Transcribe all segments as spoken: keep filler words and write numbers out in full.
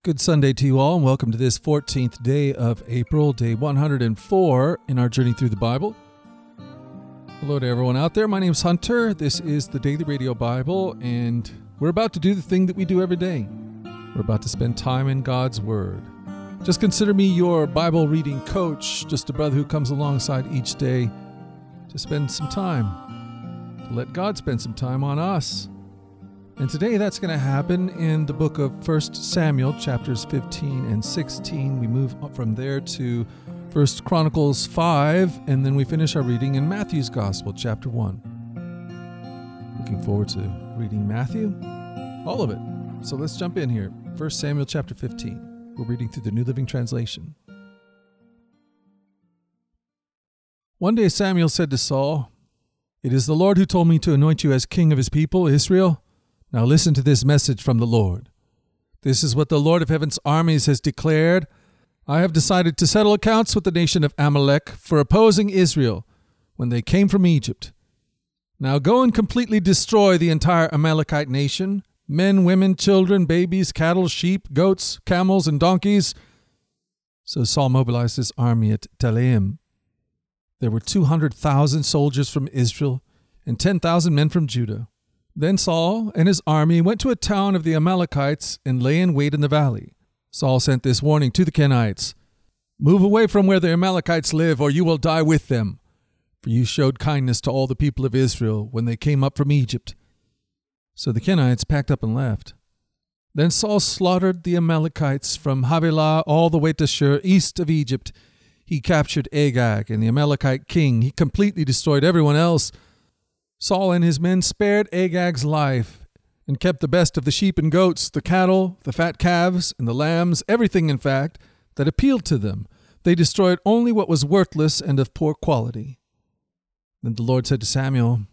Good Sunday to you all, and welcome to this fourteenth day of April, day one hundred four in our journey through the Bible. Hello to everyone out there. My name is Hunter. This is the Daily Radio Bible, and we're about to do the thing that we do every day. We're about to spend time in God's Word. Just consider me your Bible reading coach, just a brother who comes alongside each day to spend some time, to let God spend some time on us. And today that's going to happen in the book of First Samuel, chapters fifteen and sixteen. We move up from there to First Chronicles five, and then we finish our reading in Matthew's Gospel, chapter one. Looking forward to reading Matthew, all of it. So let's jump in here. First Samuel, chapter fifteen. We're reading through the New Living Translation. One day Samuel said to Saul, "It is the Lord who told me to anoint you as king of his people, Israel. Now listen to this message from the Lord. This is what the Lord of heaven's armies has declared. I have decided to settle accounts with the nation of Amalek for opposing Israel when they came from Egypt. Now go and completely destroy the entire Amalekite nation, men, women, children, babies, cattle, sheep, goats, camels, and donkeys." So Saul mobilized his army at Telaim. There were two hundred thousand soldiers from Israel and ten thousand men from Judah. Then Saul and his army went to a town of the Amalekites and lay in wait in the valley. Saul sent this warning to the Kenites: "Move away from where the Amalekites live, or you will die with them. For you showed kindness to all the people of Israel when they came up from Egypt." So the Kenites packed up and left. Then Saul slaughtered the Amalekites from Havilah all the way to Shur, east of Egypt. He captured Agag and the Amalekite king. He completely destroyed everyone else. Saul and his men spared Agag's life and kept the best of the sheep and goats, the cattle, the fat calves, and the lambs, everything, in fact, that appealed to them. They destroyed only what was worthless and of poor quality. Then the Lord said to Samuel,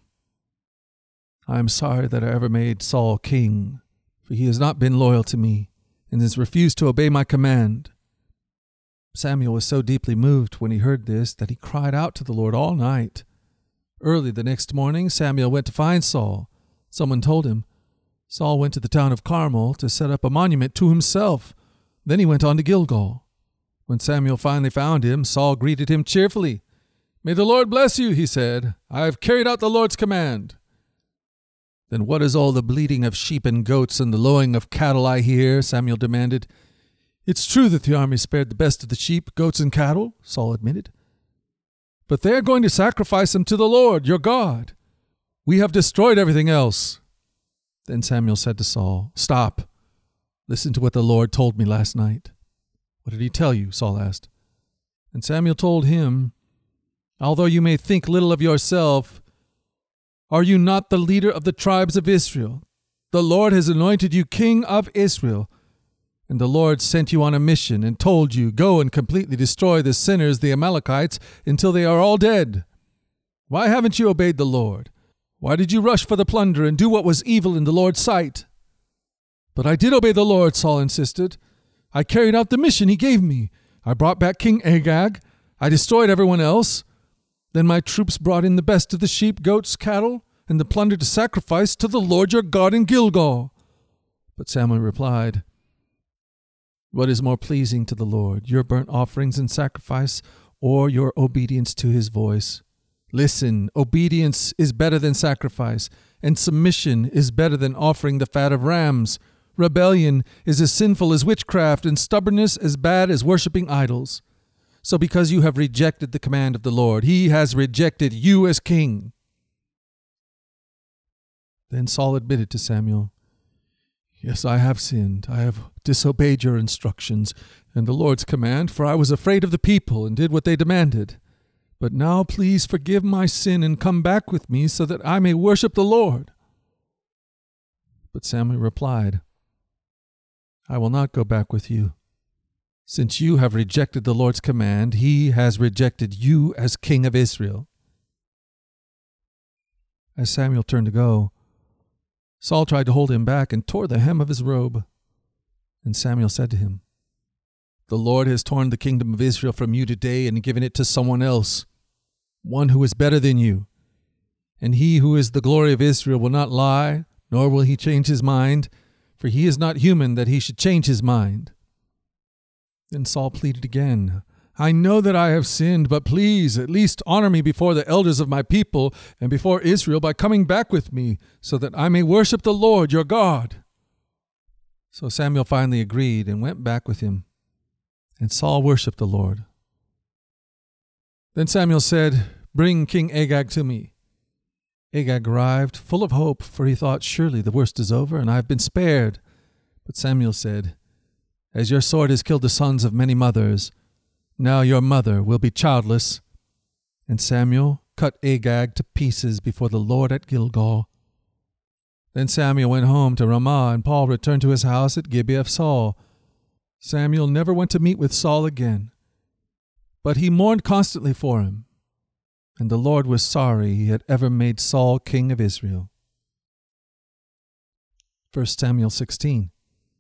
"I am sorry that I ever made Saul king, for he has not been loyal to me and has refused to obey my command." Samuel was so deeply moved when he heard this that he cried out to the Lord all night. Early the next morning, Samuel went to find Saul. Someone told him, Saul went to the town of Carmel to set up a monument to himself. Then he went on to Gilgal. When Samuel finally found him, Saul greeted him cheerfully. "May the Lord bless you," he said. "I have carried out the Lord's command." "Then what is all the bleating of sheep and goats and the lowing of cattle I hear?" Samuel demanded. "It's true that the army spared the best of the sheep, goats, and cattle," Saul admitted. "But they are going to sacrifice them to the Lord, your God. We have destroyed everything else." Then Samuel said to Saul, "Stop. Listen to what the Lord told me last night." "What did he tell you?" Saul asked. And Samuel told him, "Although you may think little of yourself, are you not the leader of the tribes of Israel? The Lord has anointed you king of Israel. And the Lord sent you on a mission and told you, 'Go and completely destroy the sinners, the Amalekites, until they are all dead.' Why haven't you obeyed the Lord? Why did you rush for the plunder and do what was evil in the Lord's sight?" "But I did obey the Lord," Saul insisted. "I carried out the mission he gave me. I brought back King Agag. I destroyed everyone else. Then my troops brought in the best of the sheep, goats, cattle, and the plunder to sacrifice to the Lord your God in Gilgal." But Samuel replied, "What is more pleasing to the Lord, your burnt offerings and sacrifice, or your obedience to his voice? Listen, obedience is better than sacrifice, and submission is better than offering the fat of rams. Rebellion is as sinful as witchcraft, and stubbornness as bad as worshipping idols. So because you have rejected the command of the Lord, he has rejected you as king." Then Saul admitted to Samuel, "Yes, I have sinned. I have disobeyed your instructions and the Lord's command, for I was afraid of the people and did what they demanded. But now please forgive my sin and come back with me so that I may worship the Lord." But Samuel replied, "I will not go back with you. Since you have rejected the Lord's command, he has rejected you as king of Israel." As Samuel turned to go, Saul tried to hold him back and tore the hem of his robe. And Samuel said to him, "The Lord has torn the kingdom of Israel from you today and given it to someone else, one who is better than you. And he who is the glory of Israel will not lie, nor will he change his mind, for he is not human that he should change his mind." Then Saul pleaded again, I know that I have sinned, but please at least honor me before the elders of my people and before Israel by coming back with me, so that I may worship the Lord your God. So Samuel finally agreed and went back with him, and Saul worshipped the Lord. Then Samuel said, Bring King Agag to me. Agag arrived, full of hope, for he thought, Surely the worst is over, and I have been spared. But Samuel said, As your sword has killed the sons of many mothers, now your mother will be childless. And Samuel cut Agag to pieces before the Lord at Gilgal. Then Samuel went home to Ramah, and Paul returned to his house at Gibeah of Saul. Samuel never went to meet with Saul again, but he mourned constantly for him, and the Lord was sorry he had ever made Saul king of Israel. First Samuel sixteen.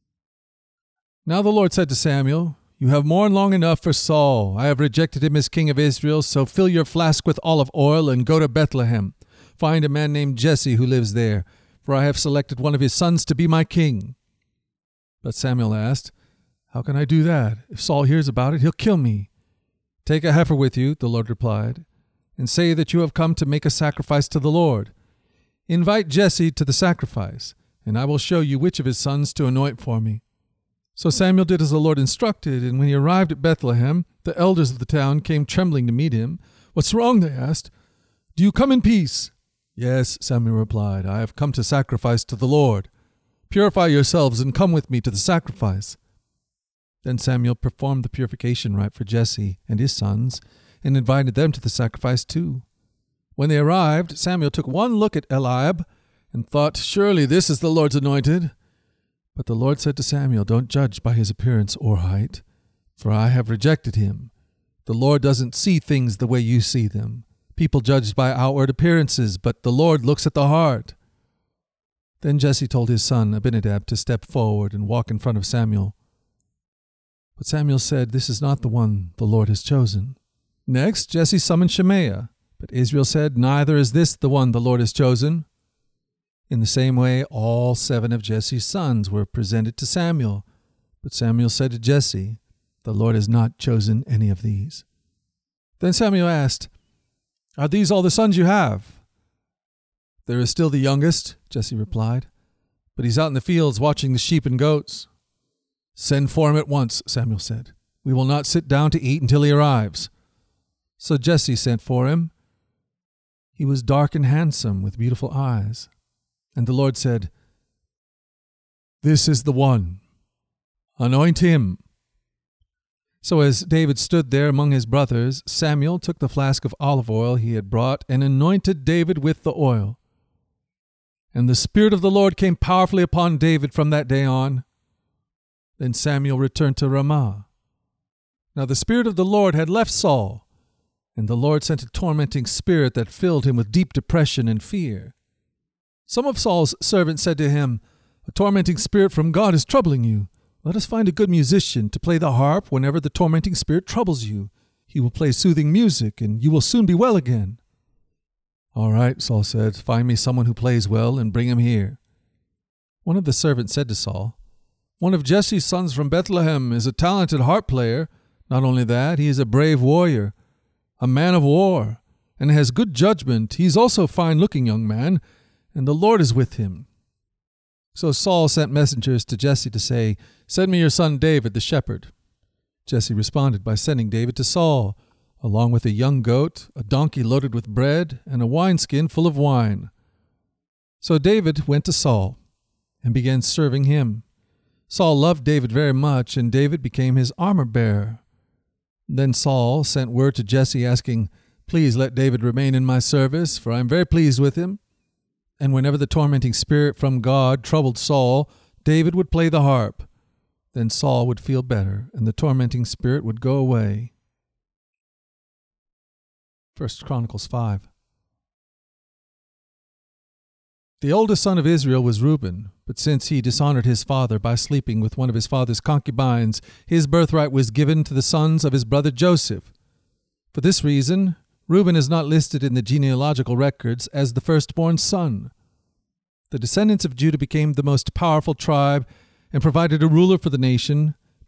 Now the Lord said to Samuel, You have mourned long enough for Saul. I have rejected him as king of Israel, so fill your flask with olive oil and go to Bethlehem. Find a man named Jesse who lives there, for I have selected one of his sons to be my king. But Samuel asked, How can I do that? If Saul hears about it, he'll kill me. Take a heifer with you, the Lord replied, and say that you have come to make a sacrifice to the Lord. Invite Jesse to the sacrifice, and I will show you which of his sons to anoint for me. So Samuel did as the Lord instructed, and when he arrived at Bethlehem, the elders of the town came trembling to meet him. What's wrong? They asked. Do you come in peace? Yes, Samuel replied. I have come to sacrifice to the Lord. Purify yourselves and come with me to the sacrifice. Then Samuel performed the purification rite for Jesse and his sons, and invited them to the sacrifice too. When they arrived, Samuel took one look at Eliab, and thought, Surely this is the Lord's anointed. But the Lord said to Samuel, Don't judge by his appearance or height, for I have rejected him. The Lord doesn't see things the way you see them. People judge by outward appearances, but the Lord looks at the heart. Then Jesse told his son Abinadab to step forward and walk in front of Samuel. But Samuel said, This is not the one the Lord has chosen. Next, Jesse summoned Shemaiah, but Israel said, Neither is this the one the Lord has chosen. In the same way, all seven of Jesse's sons were presented to Samuel. But Samuel said to Jesse, The Lord has not chosen any of these. Then Samuel asked, Are these all the sons you have? There is still the youngest, Jesse replied, but he's out in the fields watching the sheep and goats. Send for him at once, Samuel said. We will not sit down to eat until he arrives. So Jesse sent for him. He was dark and handsome, with beautiful eyes. And the Lord said, This is the one. Anoint him. So as David stood there among his brothers, Samuel took the flask of olive oil he had brought and anointed David with the oil. And the Spirit of the Lord came powerfully upon David from that day on. Then Samuel returned to Ramah. Now the Spirit of the Lord had left Saul, and the Lord sent a tormenting spirit that filled him with deep depression and fear. Some of Saul's servants said to him, A tormenting spirit from God is troubling you. Let us find a good musician to play the harp whenever the tormenting spirit troubles you. He will play soothing music, and you will soon be well again. All right, Saul said, find me someone who plays well and bring him here. One of the servants said to Saul, One of Jesse's sons from Bethlehem is a talented harp player. Not only that, he is a brave warrior, a man of war, and has good judgment. He is also a fine-looking young man, and the Lord is with him. So Saul sent messengers to Jesse to say, Send me your son David the shepherd. Jesse responded by sending David to Saul, along with a young goat, a donkey loaded with bread, and a wineskin full of wine. So David went to Saul and began serving him. Saul loved David very much, and David became his armor-bearer. Then Saul sent word to Jesse asking, Please let David remain in my service, for I am very pleased with him. And whenever the tormenting spirit from God troubled Saul, David would play the harp. Then Saul would feel better, and the tormenting spirit would go away. First Chronicles five. The oldest son of Israel was Reuben, but since he dishonored his father by sleeping with one of his father's concubines, his birthright was given to the sons of his brother Joseph. For this reason, Reuben is not listed in the genealogical records as the firstborn son. The descendants of Judah became the most powerful tribe and provided a ruler for the nation,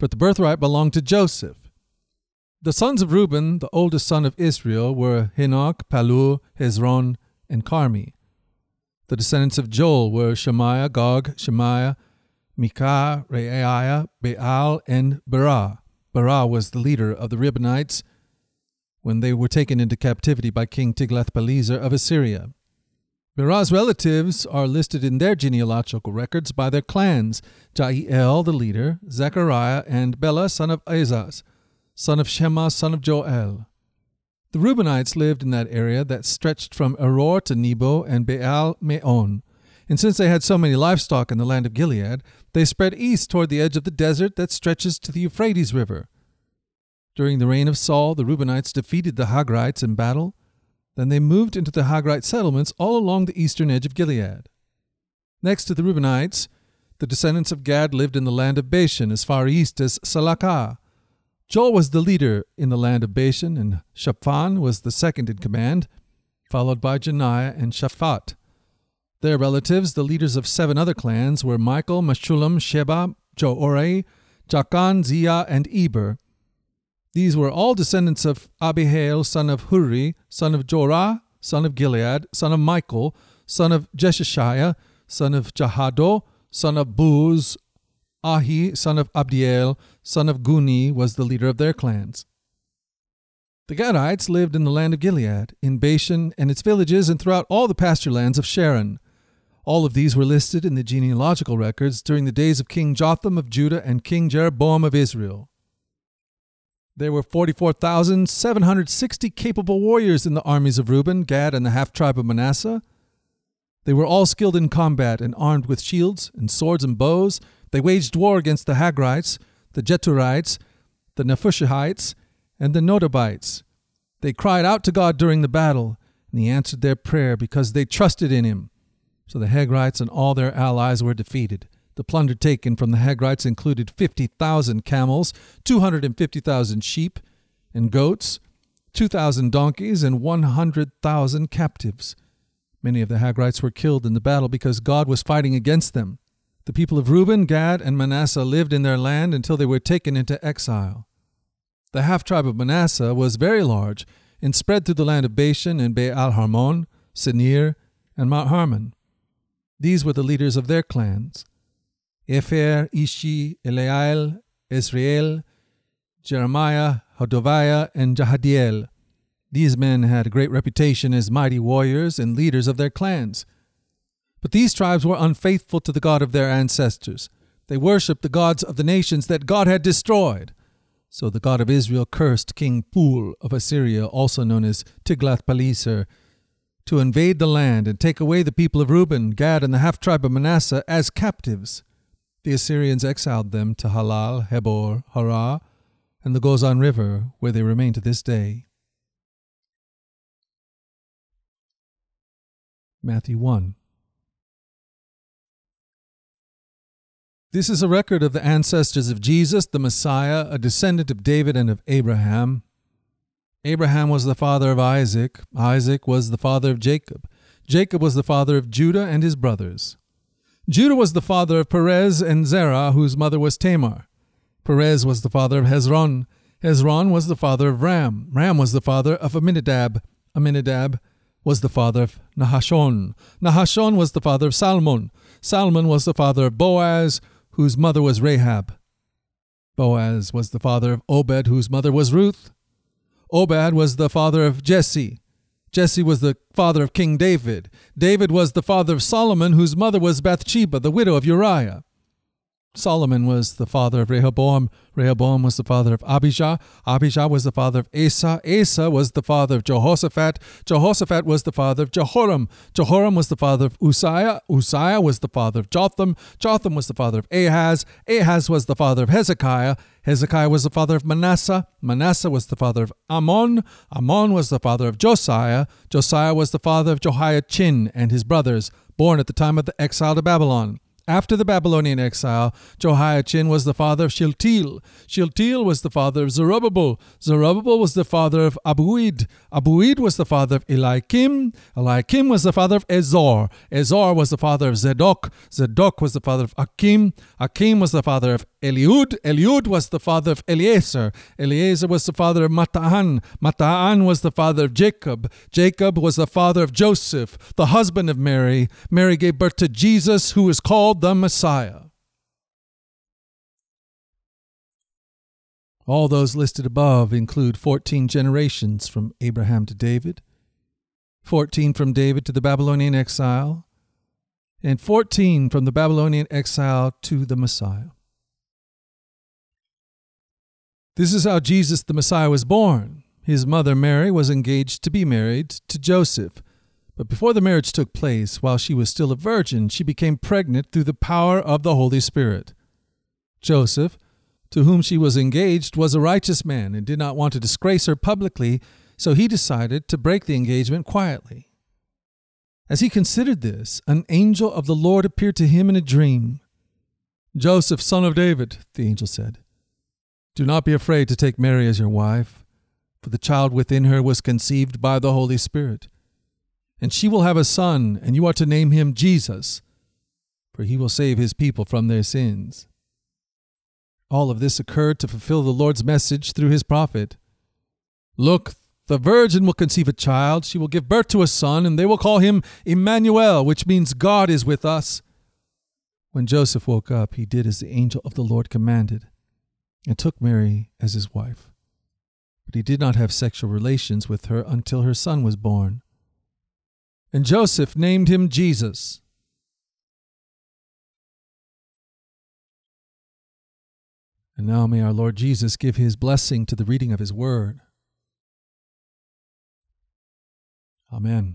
but the birthright belonged to Joseph. The sons of Reuben, the oldest son of Israel, were Henoch, Palu, Hezron, and Carmi. The descendants of Joel were Shemaiah, Gog, Shemaiah, Micah, Reaiah, Baal, and Berah. Berah was the leader of the Reubenites when they were taken into captivity by King Tiglath-Pileser of Assyria. Berah's relatives are listed in their genealogical records by their clans: Jael, the leader, Zechariah, and Bela, son of Azaz, son of Shema, son of Joel. The Reubenites lived in that area that stretched from Aror to Nebo and Baal-Meon. And since they had so many livestock in the land of Gilead, they spread east toward the edge of the desert that stretches to the Euphrates River. During the reign of Saul, the Reubenites defeated the Hagrites in battle. Then they moved into the Hagrite settlements all along the eastern edge of Gilead. Next to the Reubenites, the descendants of Gad lived in the land of Bashan as far east as Salakah. Joel was the leader in the land of Bashan, and Shaphan was the second in command, followed by Janiah and Shaphat. Their relatives, the leaders of seven other clans, were Michael, Meshullam, Sheba, Joorei, Jachan, Zia, and Eber. These were all descendants of Abihail, son of Huri, son of Jorah, son of Gilead, son of Michael, son of Jeshishiah, son of Jahado, son of Buz. Ahi, son of Abdiel, son of Guni, was the leader of their clans. The Gadites lived in the land of Gilead, in Bashan and its villages, and throughout all the pasture lands of Sharon. All of these were listed in the genealogical records during the days of King Jotham of Judah and King Jeroboam of Israel. There were forty-four thousand seven hundred sixty capable warriors in the armies of Reuben, Gad, and the half-tribe of Manasseh. They were all skilled in combat and armed with shields and swords and bows. They waged war against the Hagrites, the Jeturites, the Nephushites, and the Nodabites. They cried out to God during the battle, and he answered their prayer because they trusted in him. So the Hagrites and all their allies were defeated. The plunder taken from the Hagrites included fifty thousand camels, two hundred fifty thousand sheep and goats, two thousand donkeys, and one hundred thousand captives. Many of the Hagrites were killed in the battle because God was fighting against them. The people of Reuben, Gad, and Manasseh lived in their land until they were taken into exile. The half-tribe of Manasseh was very large and spread through the land of Bashan and Baal-Harmon, Senir, and Mount Hermon. These were the leaders of their clans: Epher, Ishi, Eliel, Israel, Jeremiah, Hodaviah, and Jahadiel. These men had a great reputation as mighty warriors and leaders of their clans. But these tribes were unfaithful to the God of their ancestors. They worshipped the gods of the nations that God had destroyed. So the God of Israel cursed King Pul of Assyria, also known as Tiglath-Pileser, to invade the land and take away the people of Reuben, Gad, and the half-tribe of Manasseh as captives. The Assyrians exiled them to Halal, Hebor, Harah, and the Gozan River, where they remain to this day. Matthew one. This is a record of the ancestors of Jesus, the Messiah, a descendant of David and of Abraham. Abraham was the father of Isaac. Isaac was the father of Jacob. Jacob was the father of Judah and his brothers. Judah was the father of Perez and Zerah, whose mother was Tamar. Perez was the father of Hezron. Hezron was the father of Ram. Ram was the father of Aminadab. Aminadab was the father of Nahashon. Nahashon was the father of Salmon. Salmon was the father of Boaz, whose mother was Rahab. Boaz was the father of Obed, whose mother was Ruth. Obed was the father of Jesse. Jesse was the father of King David. David was the father of Solomon, whose mother was Bathsheba, the widow of Uriah. Solomon was the father of Rehoboam. Rehoboam was the father of Abijah. Abijah was the father of Asa. Asa was the father of Jehoshaphat. Jehoshaphat was the father of Jehoram. Jehoram was the father of Uzziah. Uzziah was the father of Jotham. Jotham was the father of Ahaz. Ahaz was the father of Hezekiah. Hezekiah was the father of Manasseh. Manasseh was the father of Ammon. Ammon was the father of Josiah. Josiah was the father of Jehoiachin and his brothers, born at the time of the exile to Babylon. After the Babylonian exile, Jehoiachin was the father of Shealtiel. Shealtiel was the father of Zerubbabel. Zerubbabel was the father of Abuid. Abuid was the father of Eliakim. Eliakim was the father of Ezor. Ezor was the father of Zadok. Zadok was the father of Akim. Akim was the father of Eliud. Eliud was the father of Eliezer. Eliezer was the father of Mataan. Mataan was the father of Jacob. Jacob was the father of Joseph, the husband of Mary. Mary gave birth to Jesus, who is called the Messiah. All those listed above include fourteen generations from Abraham to David, fourteen from David to the Babylonian exile, and fourteen from the Babylonian exile to the Messiah. This is how Jesus the Messiah was born. His mother Mary was engaged to be married to Joseph, but before the marriage took place, while she was still a virgin, she became pregnant through the power of the Holy Spirit. Joseph, to whom she was engaged, was a righteous man and did not want to disgrace her publicly, so he decided to break the engagement quietly. As he considered this, an angel of the Lord appeared to him in a dream. "Joseph, son of David," the angel said, "do not be afraid to take Mary as your wife, for the child within her was conceived by the Holy Spirit. And she will have a son, and you are to name him Jesus, for he will save his people from their sins." All of this occurred to fulfill the Lord's message through his prophet. "Look, the virgin will conceive a child, she will give birth to a son, and they will call him Emmanuel, which means God is with us." When Joseph woke up, he did as the angel of the Lord commanded, and took Mary as his wife. But he did not have sexual relations with her until her son was born. And Joseph named him Jesus. And now may our Lord Jesus give his blessing to the reading of his word. Amen.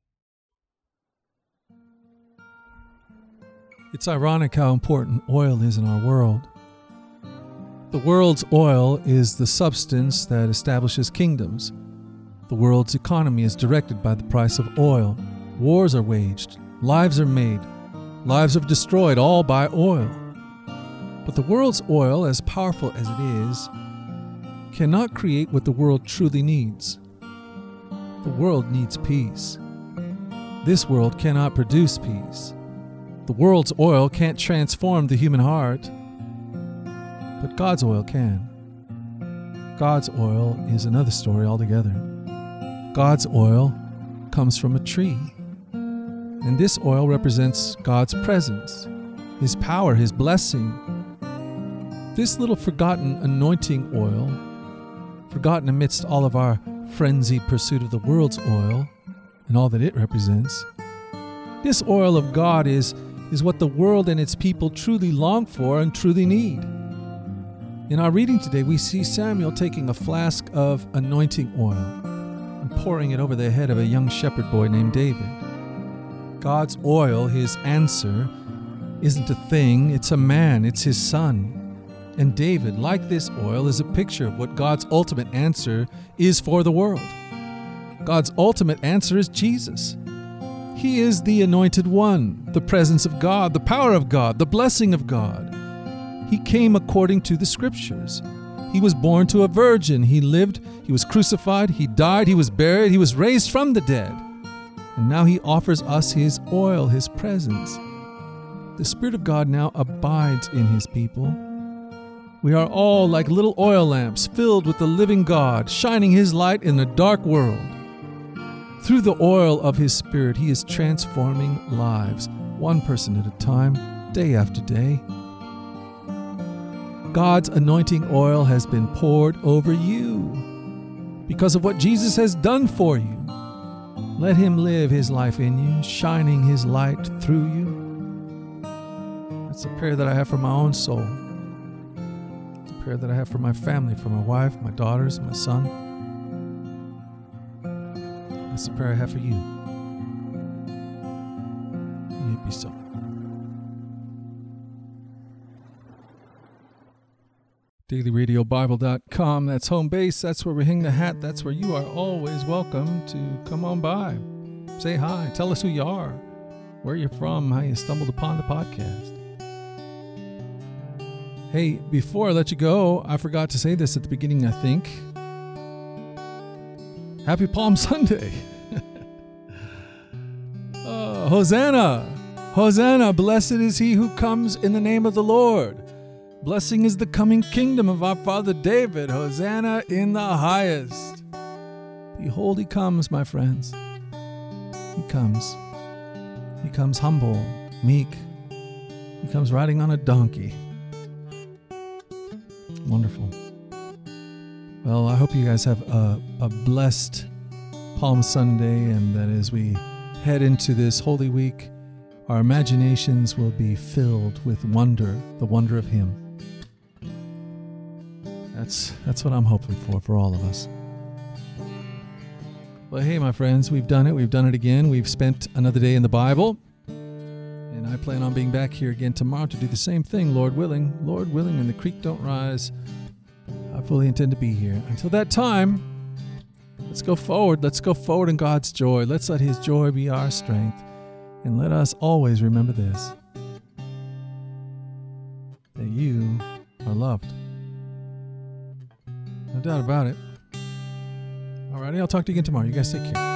It's ironic how important oil is in our world. The world's oil is the substance that establishes kingdoms. The world's economy is directed by the price of oil. Wars are waged, lives are made, lives are destroyed, all by oil. But the world's oil, as powerful as it is, cannot create what the world truly needs. The world needs peace. This world cannot produce peace. The world's oil can't transform the human heart, but God's oil can. God's oil is another story altogether. God's oil comes from a tree, and this oil represents God's presence, His power, His blessing. This little forgotten anointing oil, forgotten amidst all of our frenzied pursuit of the world's oil and all that it represents. This oil of God is, is what the world and its people truly long for and truly need. In our reading today, we see Samuel taking a flask of anointing oil and pouring it over the head of a young shepherd boy named David. God's oil, his answer, isn't a thing, it's a man, it's his son. And David, like this oil, is a picture of what God's ultimate answer is for the world. God's ultimate answer is Jesus. He is the anointed one, the presence of God, the power of God, the blessing of God. He came according to the scriptures. He was born to a virgin. He lived, he was crucified, he died, he was buried, he was raised from the dead. And now he offers us his oil, his presence. The Spirit of God now abides in his people. We are all like little oil lamps filled with the living God, shining his light in a dark world. Through the oil of his Spirit, he is transforming lives, one person at a time, day after day. God's anointing oil has been poured over you because of what Jesus has done for you. Let him live his life in you, shining his light through you. That's a prayer that I have for my own soul. Prayer that I have for my family, for my wife, my daughters, my son. That's the prayer I have for you. May it be so. daily radio bible dot com, that's home base, that's where we hang the hat, that's where you are always welcome to come on by. Say hi, tell us who you are, where you're from, how you stumbled upon the podcast. Hey, before I let you go, I forgot to say this at the beginning, I think. Happy Palm Sunday. uh, Hosanna. Hosanna. Blessed is he who comes in the name of the Lord. Blessing is the coming kingdom of our father David. Hosanna in the highest. Behold, he comes, my friends. He comes. He comes humble, meek. He comes riding on a donkey. Wonderful. Well, I hope you guys have a, a blessed Palm Sunday, and that as we head into this Holy Week, our imaginations will be filled with wonder, the wonder of Him. That's that's what I'm hoping for, for all of us. Well, hey, my friends, we've done it. We've done it again. We've spent another day in the Bible. And I plan on being back here again tomorrow to do the same thing, Lord willing. Lord willing, and the creek don't rise. I fully intend to be here. Until that time, let's go forward. Let's go forward in God's joy. Let's let His joy be our strength. And let us always remember this, that you are loved. No doubt about it. Alrighty, I'll talk to you again tomorrow. You guys take care.